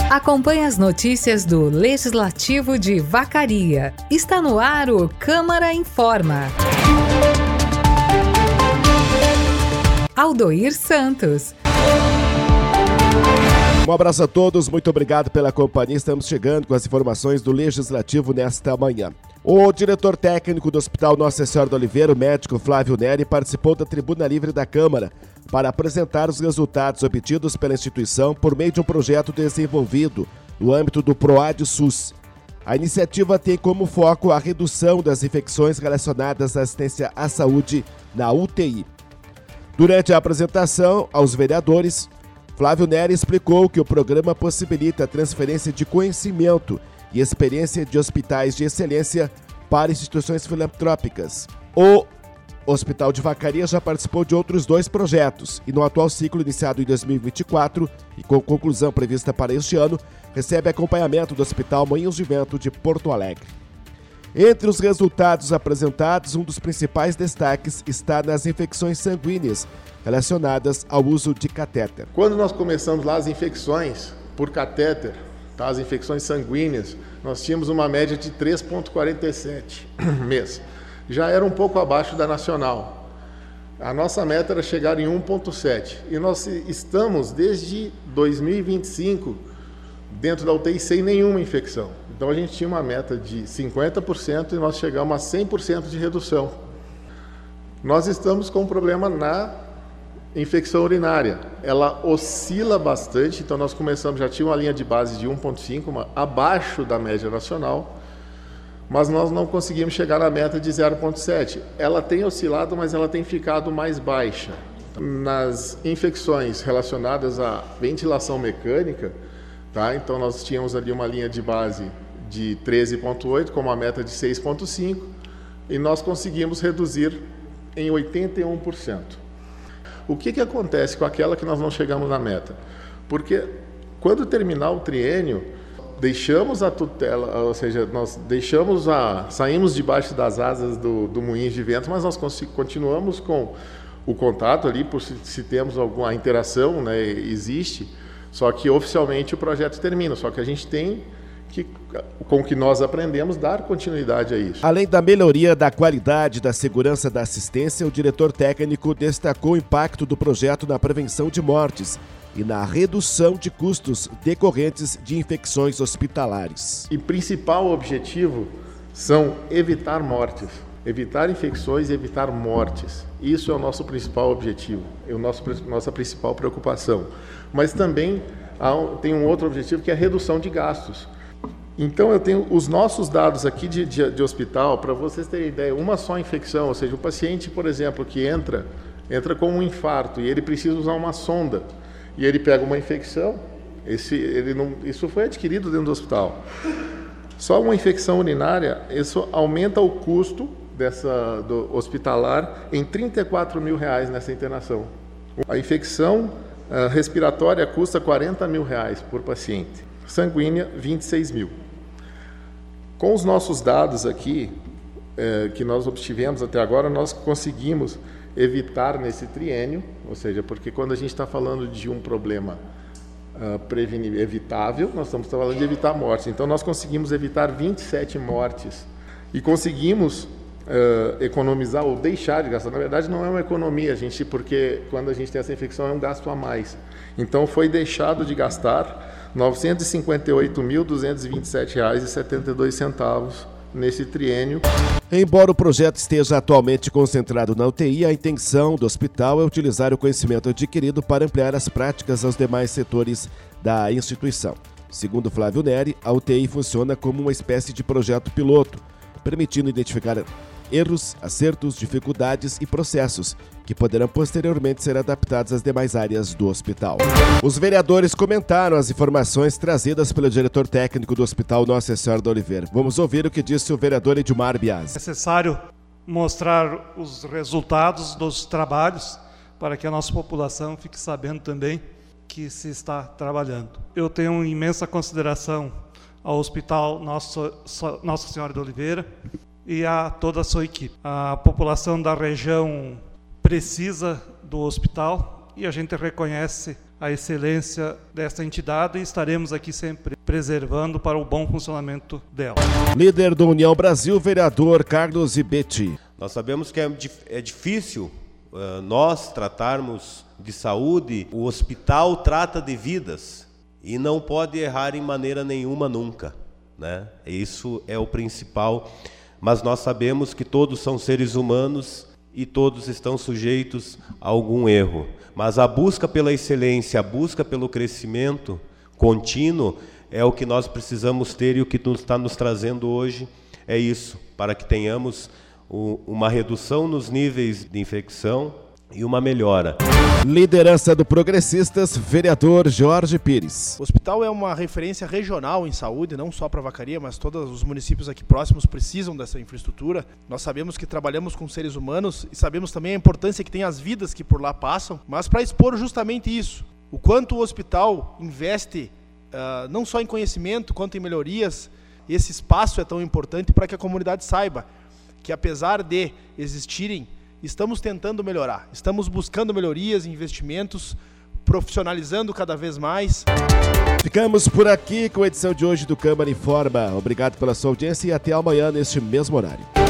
Acompanhe as notícias do Legislativo de Vacaria. Está no ar o Câmara Informa. Aldoir Santos. Um abraço a todos, muito obrigado pela companhia. Estamos chegando com as informações do Legislativo nesta manhã. O diretor técnico do Hospital Nossa Senhora do Oliveira, o médico Flávio Neri, participou da Tribuna Livre da Câmara para apresentar os resultados obtidos pela instituição por meio de um projeto desenvolvido no âmbito do PROAD SUS. A iniciativa tem como foco a redução das infecções relacionadas à assistência à saúde na UTI. Durante a apresentação aos vereadores, Flávio Neri explicou que o programa possibilita a transferência de conhecimento e experiência de hospitais de excelência para instituições filantrópicas. O Hospital de Vacaria já participou de outros 2 projetos e no atual ciclo iniciado em 2024 e com conclusão prevista para este ano, recebe acompanhamento do Hospital Moinhos de Vento de Porto Alegre. Entre os resultados apresentados, um dos principais destaques está nas infecções sanguíneas relacionadas ao uso de catéter. Quando nós começamos lá as infecções por catéter, as infecções sanguíneas, nós tínhamos uma média de 3,47 mês. Já era um pouco abaixo da nacional. A nossa meta era chegar em 1,7. E nós estamos desde 2025 dentro da UTI sem nenhuma infecção. Então a gente tinha uma meta de 50% e nós chegamos a 100% de redução. Nós estamos com um problema na infecção urinária. Ela oscila bastante, então nós começamos, já tinha uma linha de base de 1,5, abaixo da média nacional, mas nós não conseguimos chegar na meta de 0,7. Ela tem oscilado, mas ela tem ficado mais baixa. Nas infecções relacionadas à ventilação mecânica, então nós tínhamos ali uma linha de base de 13,8 com uma meta de 6,5 e nós conseguimos reduzir em 81%. O que acontece com aquela que nós não chegamos na meta? Porque quando terminar o triênio, deixamos a tutela, ou seja, nós saímos debaixo das asas do Moinhos de Vento, mas nós continuamos com o contato ali, por se temos alguma interação, né, existe, só que oficialmente o projeto termina, só que a gente tem que, com o que nós aprendemos, dar continuidade a isso. Além da melhoria da qualidade da segurança da assistência, o diretor técnico destacou o impacto do projeto na prevenção de mortes e na redução de custos decorrentes de infecções hospitalares. E principal objetivo são evitar mortes, evitar infecções e evitar mortes. Isso é o nosso principal objetivo, é nossa principal preocupação. Mas também tem um outro objetivo que é a redução de gastos. Então eu tenho os nossos dados aqui de hospital, para vocês terem ideia, uma só infecção, ou seja, o paciente, por exemplo, que entra com um infarto e ele precisa usar uma sonda, e ele pega uma infecção, isso foi adquirido dentro do hospital. Só uma infecção urinária, isso aumenta o custo do hospitalar em R$34 mil nessa internação. A infecção respiratória custa R$40 mil por paciente, sanguínea 26 mil. Com os nossos dados aqui, que nós obtivemos até agora, nós conseguimos evitar nesse triênio, ou seja, porque quando a gente está falando de um problema evitável, nós estamos falando de evitar mortes. Então, nós conseguimos evitar 27 mortes e conseguimos economizar ou deixar de gastar. Na verdade, não é uma economia, porque quando a gente tem essa infecção é um gasto a mais. Então, foi deixado de gastar R$ 958.227,72 nesse triênio. Embora o projeto esteja atualmente concentrado na UTI, a intenção do hospital é utilizar o conhecimento adquirido para ampliar as práticas aos demais setores da instituição. Segundo Flávio Neri, a UTI funciona como uma espécie de projeto piloto, permitindo identificar erros, acertos, dificuldades e processos que poderão posteriormente ser adaptados às demais áreas do hospital. Os vereadores comentaram as informações trazidas pelo diretor técnico do Hospital Nossa Senhora do Oliveira. Vamos ouvir o que disse o vereador Edmar Biasi. É necessário mostrar os resultados dos trabalhos para que a nossa população fique sabendo também que se está trabalhando. Eu tenho imensa consideração ao Hospital Nossa Senhora do Oliveira e a toda a sua equipe. A população da região precisa do hospital e a gente reconhece a excelência dessa entidade e estaremos aqui sempre preservando para o bom funcionamento dela. Líder do União Brasil, vereador Carlos Ibetti. Nós sabemos que é difícil nós tratarmos de saúde. O hospital trata de vidas e não pode errar em maneira nenhuma nunca, né? Isso é o principal, mas nós sabemos que todos são seres humanos e todos estão sujeitos a algum erro. Mas a busca pela excelência, a busca pelo crescimento contínuo é o que nós precisamos ter, e o que está nos trazendo hoje é isso, para que tenhamos uma redução nos níveis de infecção e uma melhora. Liderança do Progressistas, vereador Jorge Pires. O hospital é uma referência regional em saúde, não só para Vacaria, mas todos os municípios aqui próximos precisam dessa infraestrutura. Nós sabemos que trabalhamos com seres humanos e sabemos também a importância que tem as vidas que por lá passam, mas para expor justamente isso, o quanto o hospital investe não só em conhecimento, quanto em melhorias. Esse espaço é tão importante para que a comunidade saiba que, apesar de existirem, estamos tentando melhorar, estamos buscando melhorias, investimentos, profissionalizando cada vez mais. Ficamos por aqui com a edição de hoje do Câmara Informa. Obrigado pela sua audiência e até amanhã neste mesmo horário.